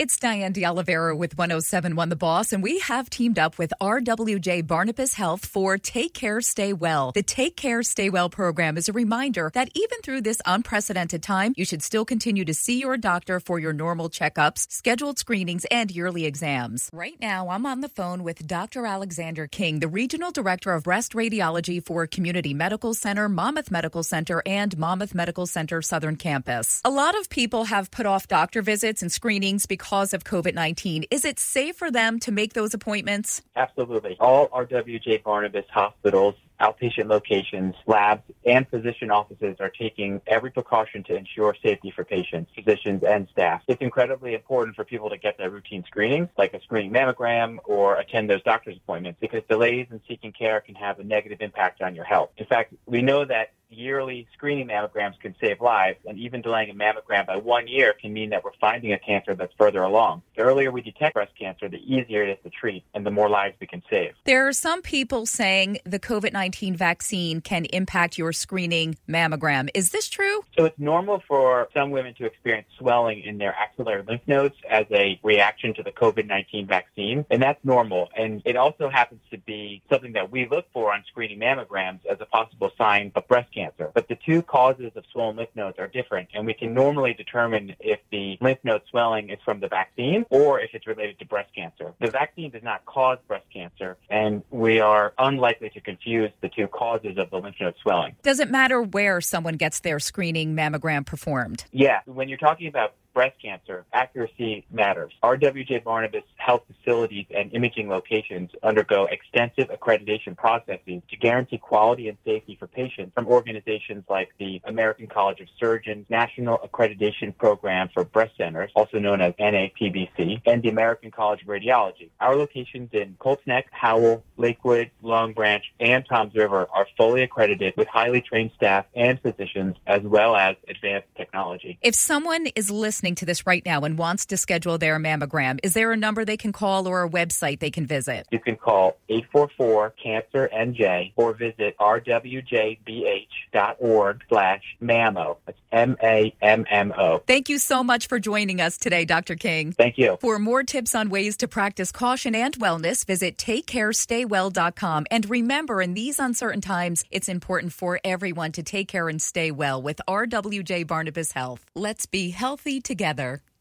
It's Diane D'Oliveira with 107.1 The Boss, and we have teamed up with RWJ Barnabas Health for Take Care, Stay Well. The Take Care, Stay Well program is a reminder that even through this unprecedented time, you should still continue to see your doctor for your normal checkups, scheduled screenings, and yearly exams. Right now, I'm on the phone with Dr. Alexander King, the Regional Director of Breast Radiology for Community Medical Center, Monmouth Medical Center, and Monmouth Medical Center Southern Campus. A lot of people have put off doctor visits and screenings because of COVID-19. Is it safe for them to make those appointments? Absolutely. All RWJ Barnabas hospitals, outpatient locations, labs, and physician offices are taking every precaution to ensure safety for patients, physicians, and staff. It's incredibly important for people to get their routine screenings, like a screening mammogram, or attend those doctor's appointments, because delays in seeking care can have a negative impact on your health. In fact, we know that yearly screening mammograms can save lives, and even delaying a mammogram by 1 year can mean that we're finding a cancer that's further along. The earlier we detect breast cancer, the easier it is to treat, and the more lives we can save. There are some people saying the COVID-19 vaccine can impact your screening mammogram. Is this true? So it's normal for some women to experience swelling in their axillary lymph nodes as a reaction to the COVID-19 vaccine, and that's normal. And it also happens to be something that we look for on screening mammograms as a possible sign of breast cancer. But the two causes of swollen lymph nodes are different, and we can normally determine if the lymph node swelling is from the vaccine or if it's related to breast cancer. The vaccine does not cause breast cancer, and we are unlikely to confuse the two causes of the lymph node swelling. Does it matter where someone gets their screening mammogram performed? Yeah, when you're talking about breast cancer, accuracy matters. RWJ Barnabas health facilities and imaging locations undergo extensive accreditation processes to guarantee quality and safety for patients from organizations like the American College of Surgeons National Accreditation Program for Breast Centers, also known as NAPBC, and the American College of Radiology. Our locations in Colts Neck, Howell, Lakewood, Long Branch, and Toms River are fully accredited with highly trained staff and physicians, as well as advanced technology. If someone is listening to this right now and wants to schedule their mammogram, is there a number they can call or a website they can visit? You can call 844-CANCER-NJ or visit rwjbh.org/mammo. That's MAMMO. Thank you so much for joining us today, Dr. King. Thank you. For more tips on ways to practice caution and wellness, visit TakeCareStayWell.com. And remember, in these uncertain times, it's important for everyone to take care and stay well with RWJ Barnabas Health. Let's be healthy together.